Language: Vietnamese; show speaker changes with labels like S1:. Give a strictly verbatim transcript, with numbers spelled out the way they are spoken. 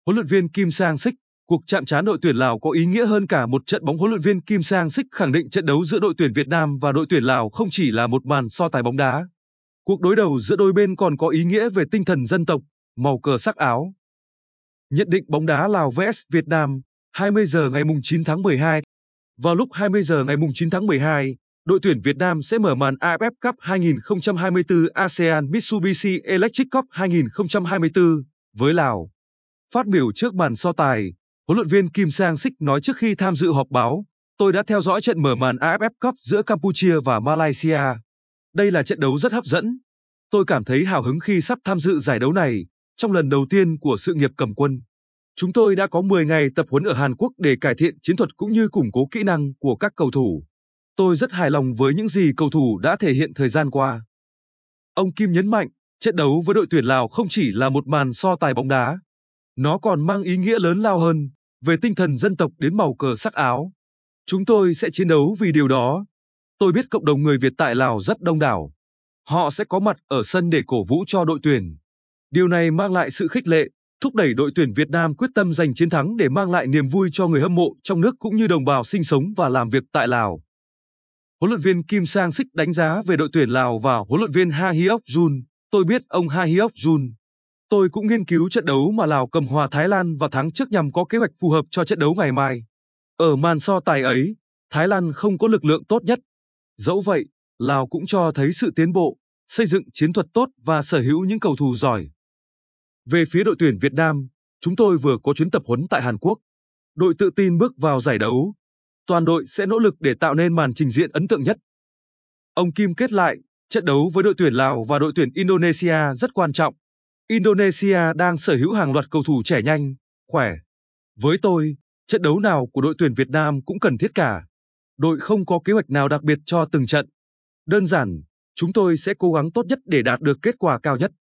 S1: Huấn luyện viên Kim Sang-sik, cuộc chạm trán đội tuyển Lào có ý nghĩa hơn cả một trận bóng. Huấn luyện viên Kim Sang-sik khẳng định trận đấu giữa đội tuyển Việt Nam và đội tuyển Lào không chỉ là một màn so tài bóng đá. Cuộc đối đầu giữa đôi bên còn có ý nghĩa về tinh thần dân tộc, màu cờ sắc áo. Nhận định bóng đá Lào vs Việt Nam, hai mươi giờ ngày chín tháng mười hai. Vào lúc hai mươi giờ ngày chín tháng mười hai, đội tuyển Việt Nam sẽ mở màn a ép ép Cup hai không hai tư ASEAN Mitsubishi Electric Cup hai không hai tư với Lào. Phát biểu trước màn so tài, huấn luyện viên Kim Sang-sik nói trước khi tham dự họp báo, tôi đã theo dõi trận mở màn a ép ép Cup giữa Campuchia và Malaysia. Đây là trận đấu rất hấp dẫn. Tôi cảm thấy hào hứng khi sắp tham dự giải đấu này, trong lần đầu tiên của sự nghiệp cầm quân. Chúng tôi đã có mười ngày tập huấn ở Hàn Quốc để cải thiện chiến thuật cũng như củng cố kỹ năng của các cầu thủ. Tôi rất hài lòng với những gì cầu thủ đã thể hiện thời gian qua. Ông Kim nhấn mạnh, trận đấu với đội tuyển Lào không chỉ là một màn so tài bóng đá. Nó còn mang ý nghĩa lớn lao hơn, về tinh thần dân tộc đến màu cờ sắc áo. Chúng tôi sẽ chiến đấu vì điều đó. Tôi biết cộng đồng người Việt tại Lào rất đông đảo. Họ sẽ có mặt ở sân để cổ vũ cho đội tuyển. Điều này mang lại sự khích lệ, thúc đẩy đội tuyển Việt Nam quyết tâm giành chiến thắng để mang lại niềm vui cho người hâm mộ trong nước cũng như đồng bào sinh sống và làm việc tại Lào. Huấn luyện viên Kim Sang-sik đánh giá về đội tuyển Lào và huấn luyện viên Ha Hyok-jun. Tôi biết ông Ha Hyok-jun. Tôi cũng nghiên cứu trận đấu mà Lào cầm hòa Thái Lan vào tháng trước nhằm có kế hoạch phù hợp cho trận đấu ngày mai. Ở màn so tài ấy, Thái Lan không có lực lượng tốt nhất. Dẫu vậy, Lào cũng cho thấy sự tiến bộ, xây dựng chiến thuật tốt và sở hữu những cầu thủ giỏi. Về phía đội tuyển Việt Nam, chúng tôi vừa có chuyến tập huấn tại Hàn Quốc. Đội tự tin bước vào giải đấu. Toàn đội sẽ nỗ lực để tạo nên màn trình diễn ấn tượng nhất. Ông Kim kết lại, trận đấu với đội tuyển Lào và đội tuyển Indonesia rất quan trọng. Indonesia đang sở hữu hàng loạt cầu thủ trẻ nhanh, khỏe. Với tôi, trận đấu nào của đội tuyển Việt Nam cũng cần thiết cả. Đội không có kế hoạch nào đặc biệt cho từng trận. Đơn giản, chúng tôi sẽ cố gắng tốt nhất để đạt được kết quả cao nhất.